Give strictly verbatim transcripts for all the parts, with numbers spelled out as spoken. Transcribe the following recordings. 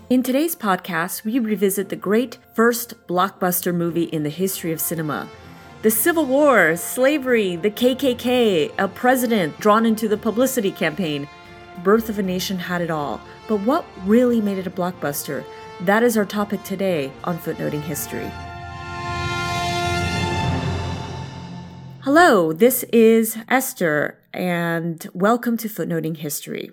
In today's podcast, we revisit the great first blockbuster movie in the history of cinema. The Civil War, slavery, the K K K, a president drawn into the publicity campaign. Birth of a Nation had it all. But what really made it a blockbuster? That is our topic today on Footnoting History. Hello, this is Esther, and welcome to Footnoting History.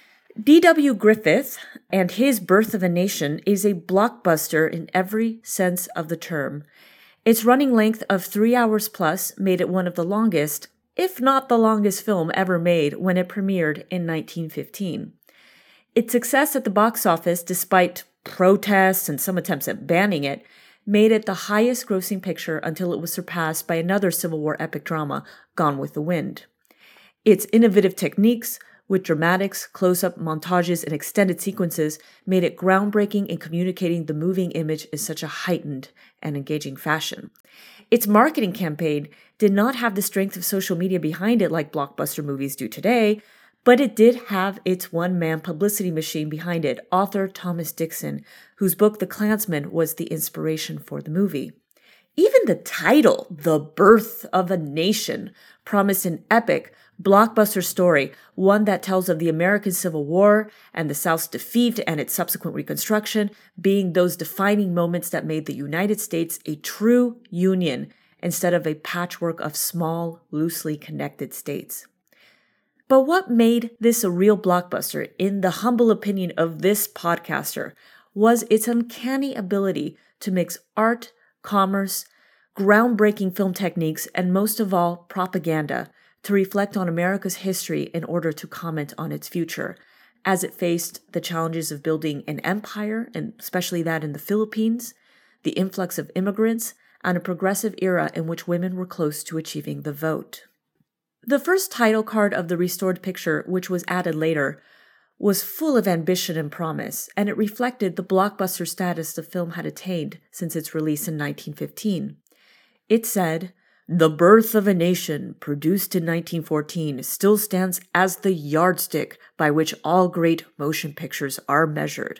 D W Griffith and his Birth of a Nation is a blockbuster in every sense of the term. Its running length of three hours plus made it one of the longest, if not the longest film ever made when it premiered in nineteen fifteen. Its success at the box office, despite protests and some attempts at banning it, made it the highest grossing picture until it was surpassed by another Civil War epic drama, Gone with the Wind. Its innovative techniques, with dramatics, close-up montages, and extended sequences, made it groundbreaking in communicating the moving image in such a heightened and engaging fashion. Its marketing campaign did not have the strength of social media behind it like blockbuster movies do today, but it did have its one-man publicity machine behind it, author Thomas Dixon, whose book The Klansman was the inspiration for the movie. Even the title, The Birth of a Nation, promised an epic, blockbuster story, one that tells of the American Civil War and the South's defeat and its subsequent reconstruction being those defining moments that made the United States a true union instead of a patchwork of small, loosely connected states. But what made this a real blockbuster, in the humble opinion of this podcaster, was its uncanny ability to mix art, commerce, groundbreaking film techniques, and most of all, propaganda, to reflect on America's history in order to comment on its future, as it faced the challenges of building an empire, and especially that in the Philippines, the influx of immigrants, and a progressive era in which women were close to achieving the vote. The first title card of the restored picture, which was added later, was full of ambition and promise, and it reflected the blockbuster status the film had attained since its release in nineteen fifteen. It said, "The Birth of a Nation, produced in nineteen fourteen, still stands as the yardstick by which all great motion pictures are measured."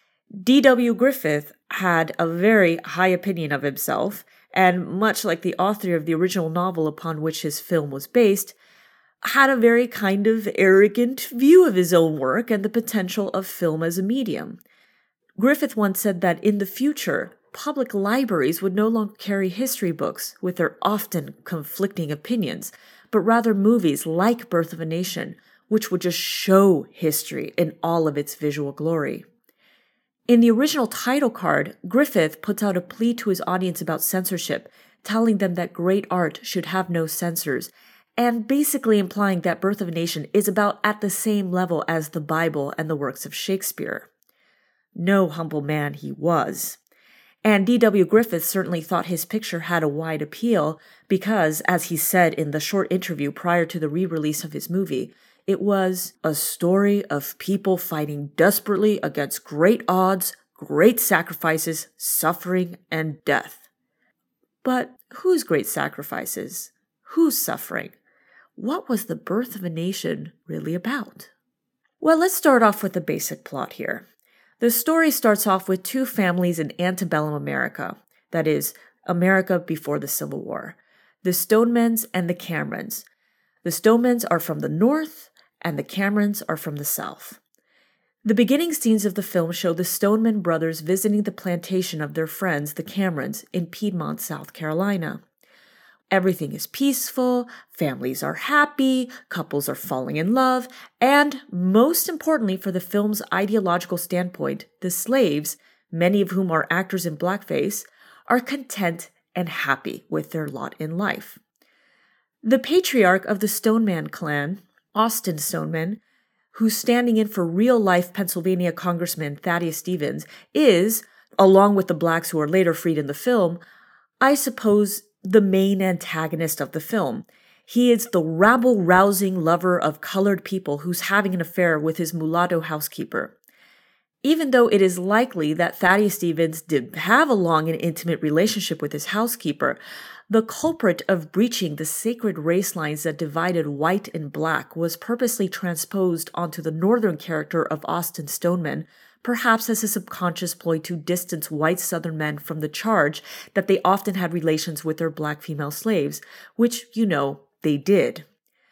D W Griffith had a very high opinion of himself, and much like the author of the original novel upon which his film was based, had a very kind of arrogant view of his own work and the potential of film as a medium. Griffith once said that in the future, public libraries would no longer carry history books with their often conflicting opinions, but rather movies like Birth of a Nation, which would just show history in all of its visual glory. In the original title card, Griffith puts out a plea to his audience about censorship, telling them that great art should have no censors, and basically implying that Birth of a Nation is about at the same level as the Bible and the works of Shakespeare. No humble man he was. And D W Griffith certainly thought his picture had a wide appeal because, as he said in the short interview prior to the re-release of his movie, it was a story of people fighting desperately against great odds, great sacrifices, suffering, and death. But whose great sacrifices? Whose suffering? What was the Birth of a Nation really about? Well, let's start off with the basic plot here. The story starts off with two families in antebellum America, that is, America before the Civil War, the Stonemans and the Camerons. The Stonemans are from the north, and the Camerons are from the south. The beginning scenes of the film show the Stoneman brothers visiting the plantation of their friends, the Camerons, in Piedmont, South Carolina. Everything is peaceful, families are happy, couples are falling in love, and, most importantly for the film's ideological standpoint, the slaves, many of whom are actors in blackface, are content and happy with their lot in life. The patriarch of the Stoneman clan, Austin Stoneman, who's standing in for real-life Pennsylvania Congressman Thaddeus Stevens, is, along with the blacks who are later freed in the film, I suppose, the main antagonist of the film. He is the rabble-rousing lover of colored people who's having an affair with his mulatto housekeeper. Even though it is likely that Thaddeus Stevens did have a long and intimate relationship with his housekeeper, the culprit of breaching the sacred race lines that divided white and black was purposely transposed onto the northern character of Austin Stoneman perhaps as a subconscious ploy to distance white Southern men from the charge that they often had relations with their black female slaves, which, you know, they did.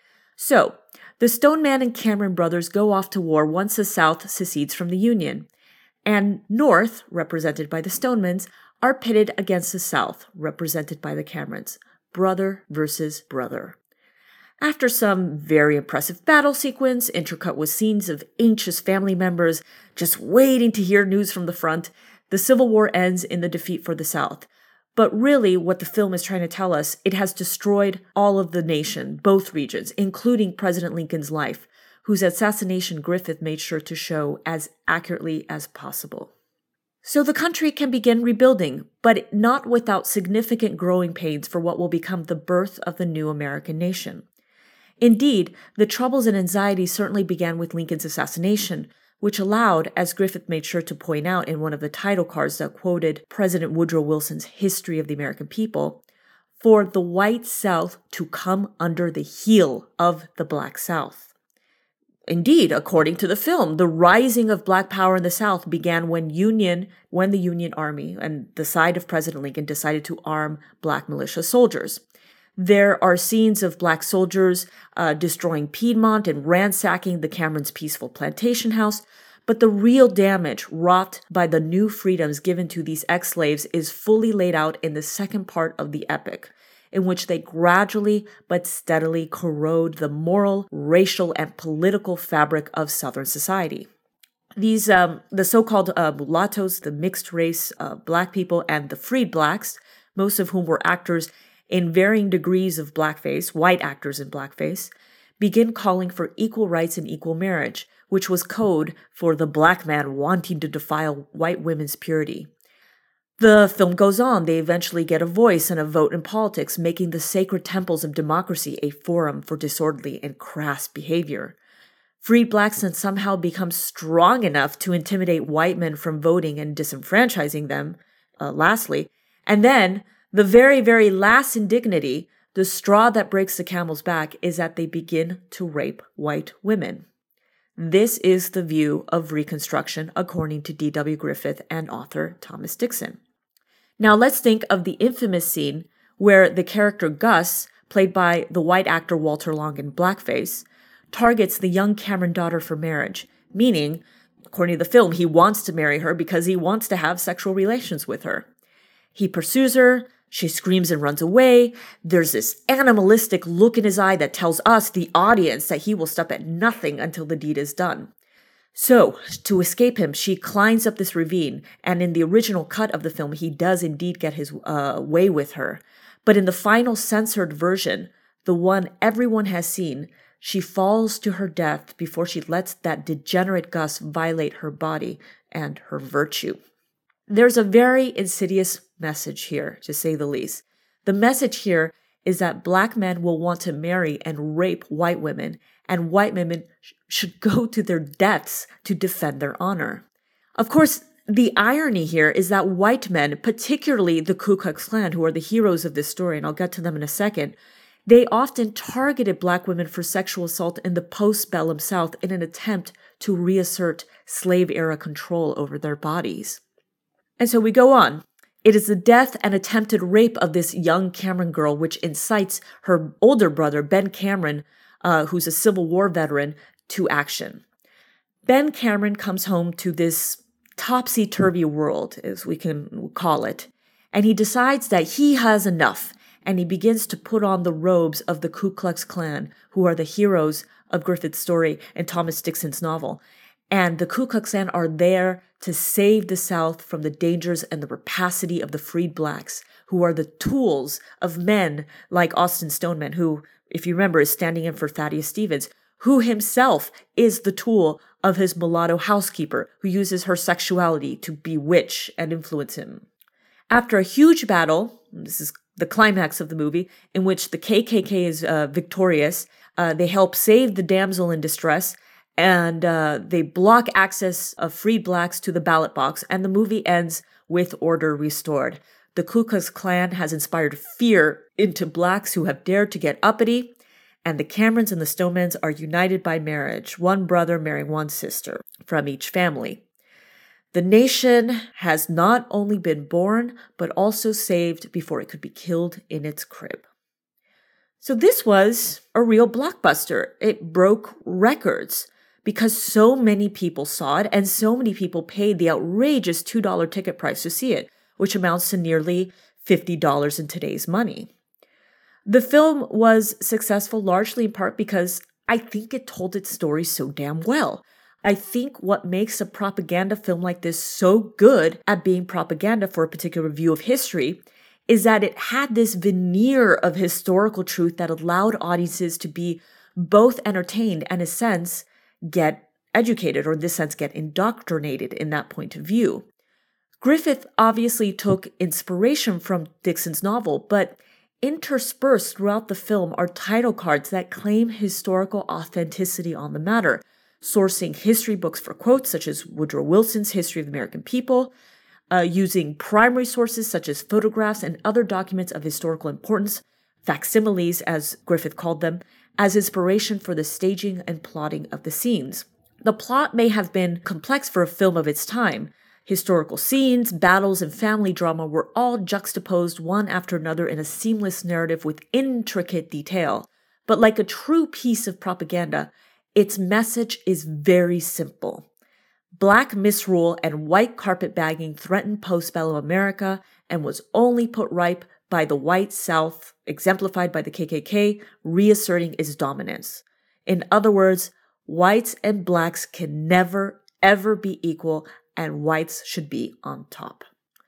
So, the Stoneman and Cameron brothers go off to war once the South secedes from the Union, and North, represented by the Stonemans, are pitted against the South, represented by the Camerons, brother versus brother. After some very impressive battle sequence, intercut with scenes of anxious family members just waiting to hear news from the front, the Civil War ends in the defeat for the South. But really, what the film is trying to tell us, it has destroyed all of the nation, both regions, including President Lincoln's life, whose assassination Griffith made sure to show as accurately as possible. So the country can begin rebuilding, but not without significant growing pains for what will become the birth of the new American nation. Indeed, the troubles and anxieties certainly began with Lincoln's assassination, which allowed, as Griffith made sure to point out in one of the title cards that quoted President Woodrow Wilson's History of the American People, for the white South to come under the heel of the black South. Indeed, according to the film, the rising of black power in the South began when Union, when the Union Army and the side of President Lincoln decided to arm black militia soldiers. There are scenes of black soldiers uh, destroying Piedmont and ransacking the Camerons' peaceful plantation house, but the real damage wrought by the new freedoms given to these ex-slaves is fully laid out in the second part of the epic, in which they gradually but steadily corrode the moral, racial, and political fabric of Southern society. These, um, the so-called uh, mulattoes, the mixed race uh, black people, and the freed blacks, most of whom were actors in varying degrees of blackface, white actors in blackface, begin calling for equal rights and equal marriage, which was code for the black man wanting to defile white women's purity. The film goes on. They eventually get a voice and a vote in politics, making the sacred temples of democracy a forum for disorderly and crass behavior. Freed blacks then somehow become strong enough to intimidate white men from voting and disenfranchising them, uh, lastly, and then the very, very last indignity, the straw that breaks the camel's back, is that they begin to rape white women. This is the view of Reconstruction according to D W Griffith and author Thomas Dixon. Now let's think of the infamous scene where the character Gus, played by the white actor Walter Long in blackface, targets the young Cameron daughter for marriage, meaning, according to the film, he wants to marry her because he wants to have sexual relations with her. He pursues her. She screams and runs away. There's this animalistic look in his eye that tells us, the audience, that he will stop at nothing until the deed is done. So, to escape him, she climbs up this ravine, and in the original cut of the film, he does indeed get his uh, way with her. But in the final censored version, the one everyone has seen, she falls to her death before she lets that degenerate Gus violate her body and her virtue. There's a very insidious message here, to say the least. The message here is that black men will want to marry and rape white women, and white women sh- should go to their deaths to defend their honor. Of course, the irony here is that white men, particularly the Ku Klux Klan, who are the heroes of this story, and I'll get to them in a second, they often targeted black women for sexual assault in the post-bellum South in an attempt to reassert slave-era control over their bodies. And so we go on. It is the death and attempted rape of this young Cameron girl which incites her older brother, Ben Cameron, uh, who's a Civil War veteran, to action. Ben Cameron comes home to this topsy-turvy world, as we can call it, and he decides that he has enough, and he begins to put on the robes of the Ku Klux Klan, who are the heroes of Griffith's story and Thomas Dixon's novel. And the Ku Klux Klan are there to save the South from the dangers and the rapacity of the freed blacks, who are the tools of men like Austin Stoneman, who, if you remember, is standing in for Thaddeus Stevens, who himself is the tool of his mulatto housekeeper, who uses her sexuality to bewitch and influence him. After a huge battle, this is the climax of the movie, in which the K K K is uh, victorious, uh, they help save the damsel in distress, and uh, they block access of freed blacks to the ballot box, and the movie ends with order restored. The Ku Klux Klan has inspired fear into blacks who have dared to get uppity, and the Camerons and the Stonemans are united by marriage, one brother marrying one sister from each family. The nation has not only been born, but also saved before it could be killed in its crib. So this was a real blockbuster. It broke records because so many people saw it and so many people paid the outrageous two dollars ticket price to see it, which amounts to nearly fifty dollars in today's money. The film was successful largely in part because I think it told its story so damn well. I think what makes a propaganda film like this so good at being propaganda for a particular view of history is that it had this veneer of historical truth that allowed audiences to be both entertained and, in a sense, get educated, or in this sense, get indoctrinated in that point of view. Griffith obviously took inspiration from Dixon's novel, but interspersed throughout the film are title cards that claim historical authenticity on the matter, sourcing history books for quotes such as Woodrow Wilson's History of the American People, uh, using primary sources such as photographs and other documents of historical importance, facsimiles as Griffith called them, as inspiration for the staging and plotting of the scenes. The plot may have been complex for a film of its time. Historical scenes, battles, and family drama were all juxtaposed one after another in a seamless narrative with intricate detail. But like a true piece of propaganda, its message is very simple. Black misrule and white carpetbagging threatened post-bellum America and was only put ripe by the white South, exemplified by the K K K, reasserting its dominance. In other words, whites and blacks can never, ever be equal, and whites should be on top.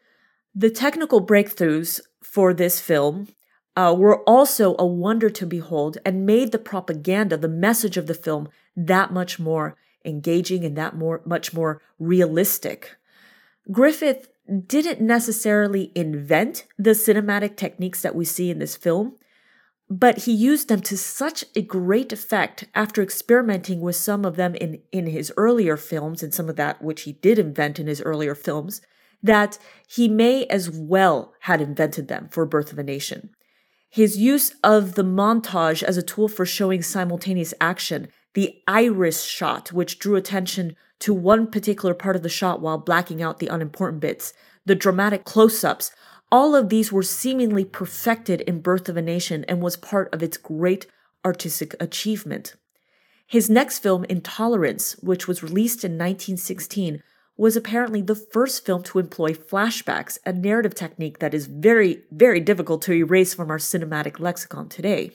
The technical breakthroughs for this film uh, were also a wonder to behold and made the propaganda, the message of the film, that much more engaging and that more, much more realistic. Griffith didn't necessarily invent the cinematic techniques that we see in this film, but he used them to such a great effect after experimenting with some of them in, in his earlier films and some of that which he did invent in his earlier films, that he may as well had invented them for Birth of a Nation. His use of the montage as a tool for showing simultaneous action, the iris shot, which drew attention to one particular part of the shot while blacking out the unimportant bits, the dramatic close-ups, all of these were seemingly perfected in Birth of a Nation and was part of its great artistic achievement. His next film, Intolerance, which was released in nineteen sixteen, was apparently the first film to employ flashbacks, a narrative technique that is very, very difficult to erase from our cinematic lexicon today.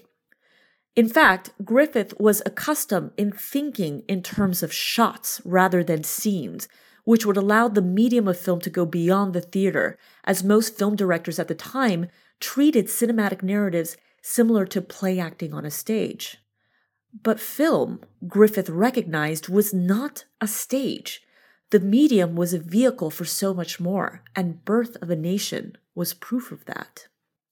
In fact, Griffith was accustomed in thinking in terms of shots rather than scenes, which would allow the medium of film to go beyond the theater, as most film directors at the time treated cinematic narratives similar to play acting on a stage. But film, Griffith recognized, was not a stage. The medium was a vehicle for so much more, and Birth of a Nation was proof of that.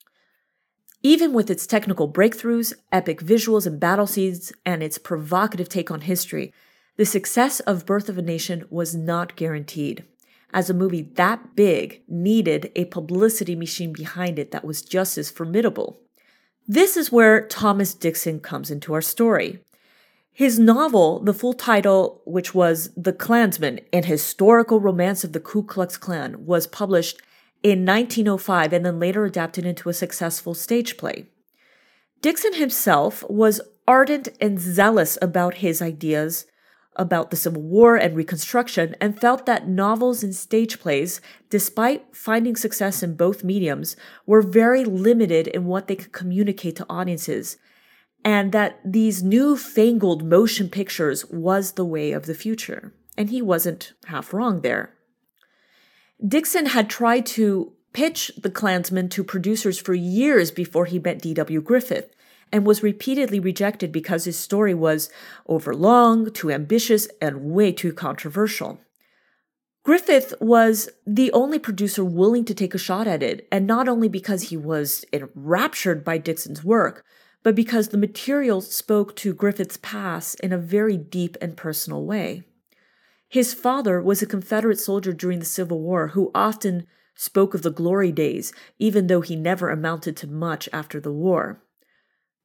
Even with its technical breakthroughs, epic visuals and battle scenes, and its provocative take on history, the success of Birth of a Nation was not guaranteed, as a movie that big needed a publicity machine behind it that was just as formidable. This is where Thomas Dixon comes into our story. His novel, the full title, which was The Klansman, an historical romance of the Ku Klux Klan, was published in nineteen oh five and then later adapted into a successful stage play. Dixon himself was ardent and zealous about his ideas about the Civil War and Reconstruction and felt that novels and stage plays, despite finding success in both mediums, were very limited in what they could communicate to audiences, and that these newfangled motion pictures was the way of the future. And he wasn't half wrong there. Dixon had tried to pitch The Klansman to producers for years before he met D W Griffith, and was repeatedly rejected because his story was overlong, too ambitious, and way too controversial. Griffith was the only producer willing to take a shot at it, and not only because he was enraptured by Dixon's work, but because the material spoke to Griffith's past in a very deep and personal way. His father was a Confederate soldier during the Civil War who often spoke of the glory days, even though he never amounted to much after the war.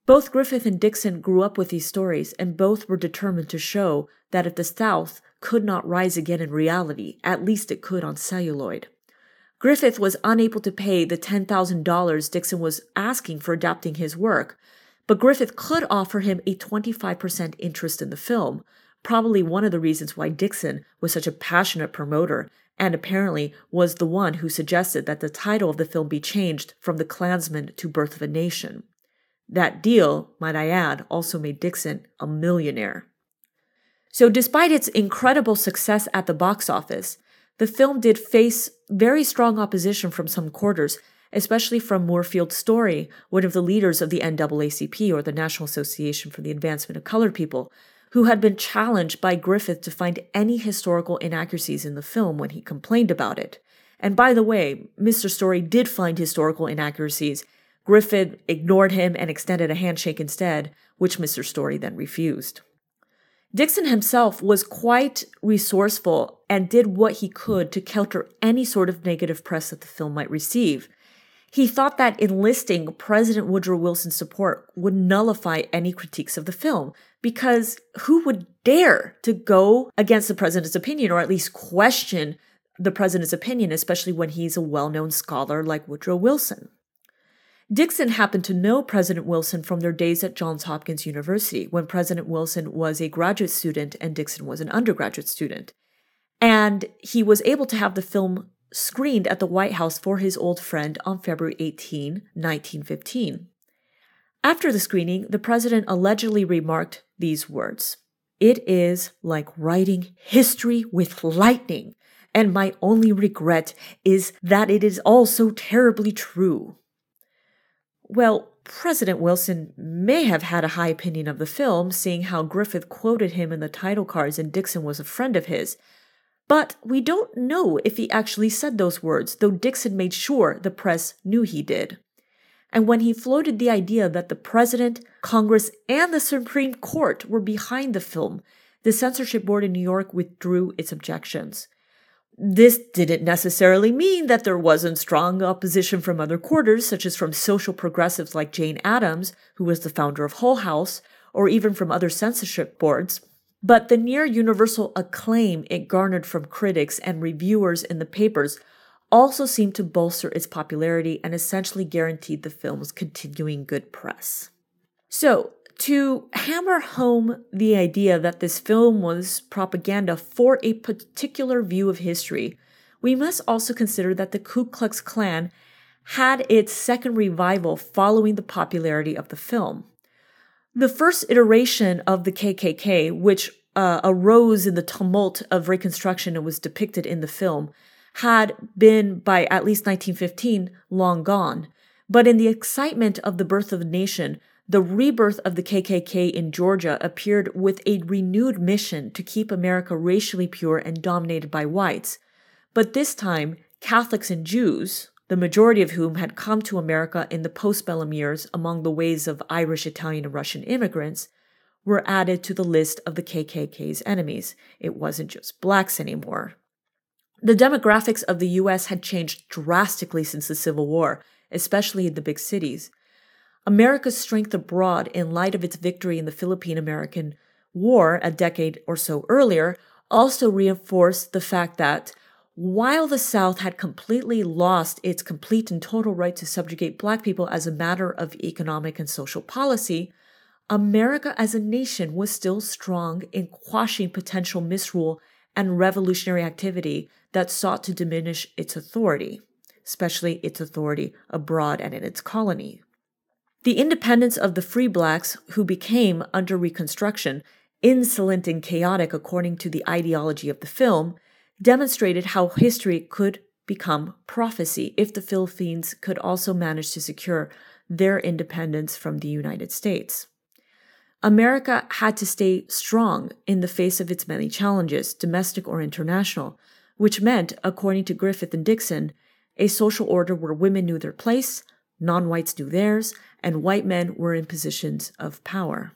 Both Griffith and Dixon grew up with these stories, and both were determined to show that if the South could not rise again in reality, at least it could on celluloid. Griffith was unable to pay the ten thousand dollars Dixon was asking for adapting his work, but Griffith could offer him a twenty-five percent interest in the film, probably one of the reasons why Dixon was such a passionate promoter, and apparently was the one who suggested that the title of the film be changed from The Klansman to Birth of a Nation. That deal, might I add, also made Dixon a millionaire. So despite its incredible success at the box office, the film did face very strong opposition from some quarters, especially from Moorfield Story, one of the leaders of the N double A C P, or the National Association for the Advancement of Colored People, who had been challenged by Griffith to find any historical inaccuracies in the film when he complained about it. And by the way, Mister Story did find historical inaccuracies. Griffith ignored him and extended a handshake instead, which Mister Story then refused. Dixon himself was quite resourceful and did what he could to counter any sort of negative press that the film might receive. He thought that enlisting President Woodrow Wilson's support would nullify any critiques of the film, because who would dare to go against the president's opinion, or at least question the president's opinion, especially when he's a well-known scholar like Woodrow Wilson? Dixon happened to know President Wilson from their days at Johns Hopkins University, when President Wilson was a graduate student and Dixon was an undergraduate student. And he was able to have the film screened at the White House for his old friend on February eighteenth, nineteen fifteen. After the screening, the president allegedly remarked these words: "It is like writing history with lightning, and my only regret is that it is all so terribly true." Well, President Wilson may have had a high opinion of the film, seeing how Griffith quoted him in the title cards and Dixon was a friend of his. But we don't know if he actually said those words, though Dixon made sure the press knew he did. And when he floated the idea that the president, Congress, and the Supreme Court were behind the film, the censorship board in New York withdrew its objections. This didn't necessarily mean that there wasn't strong opposition from other quarters, such as from social progressives like Jane Addams, who was the founder of Hull House, or even from other censorship boards. But the near universal acclaim it garnered from critics and reviewers in the papers also seemed to bolster its popularity and essentially guaranteed the film's continuing good press. So, to hammer home the idea that this film was propaganda for a particular view of history, we must also consider that the Ku Klux Klan had its second revival following the popularity of the film. The first iteration of the K K K, which uh, arose in the tumult of Reconstruction and was depicted in the film, had been, by at least nineteen fifteen, long gone. But in the excitement of the birth of a nation, the rebirth of the K K K in Georgia appeared with a renewed mission to keep America racially pure and dominated by whites. But this time, Catholics and Jews, the majority of whom had come to America in the postbellum years among the waves of Irish, Italian, and Russian immigrants, were added to the list of the K K K's enemies. It wasn't just blacks anymore. The demographics of the U S had changed drastically since the Civil War, especially in the big cities. America's strength abroad, in light of its victory in the Philippine-American War a decade or so earlier, also reinforced the fact that while the South had completely lost its complete and total right to subjugate black people as a matter of economic and social policy, America as a nation was still strong in quashing potential misrule and revolutionary activity that sought to diminish its authority, especially its authority abroad and in its colony. The independence of the free blacks, who became, under Reconstruction, insolent and chaotic according to the ideology of the film, demonstrated how history could become prophecy if the Philippines could also manage to secure their independence from the United States. America had to stay strong in the face of its many challenges, domestic or international, which meant, according to Griffith and Dixon, a social order where women knew their place, non-whites knew theirs, and white men were in positions of power.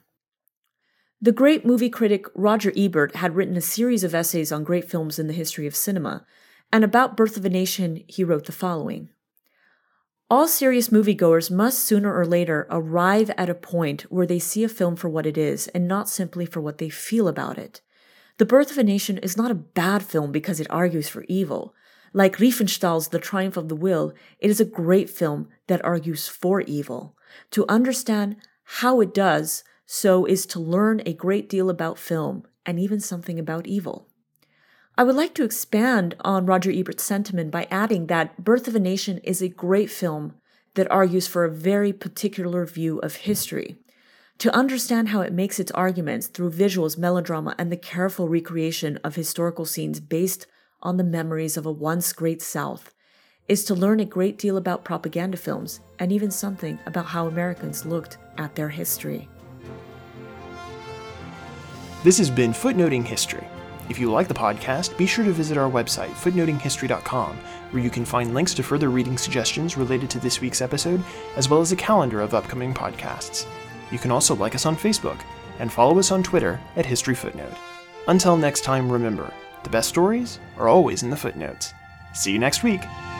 The great movie critic Roger Ebert had written a series of essays on great films in the history of cinema, and about Birth of a Nation he wrote the following: All serious moviegoers must sooner or later arrive at a point where they see a film for what it is and not simply for what they feel about it. The Birth of a Nation is not a bad film because it argues for evil. Like Riefenstahl's The Triumph of the Will, it is a great film that argues for evil. To understand how it does so is to learn a great deal about film and even something about evil. I would like to expand on Roger Ebert's sentiment by adding that Birth of a Nation is a great film that argues for a very particular view of history. To understand how it makes its arguments through visuals, melodrama, and the careful recreation of historical scenes based on the memories of a once great South is to learn a great deal about propaganda films and even something about how Americans looked at their history. This has been Footnoting History. If you like the podcast, be sure to visit our website, footnoting history dot com, where you can find links to further reading suggestions related to this week's episode, as well as a calendar of upcoming podcasts. You can also like us on Facebook, and follow us on Twitter at History Footnote. Until next time, remember, the best stories are always in the footnotes. See you next week!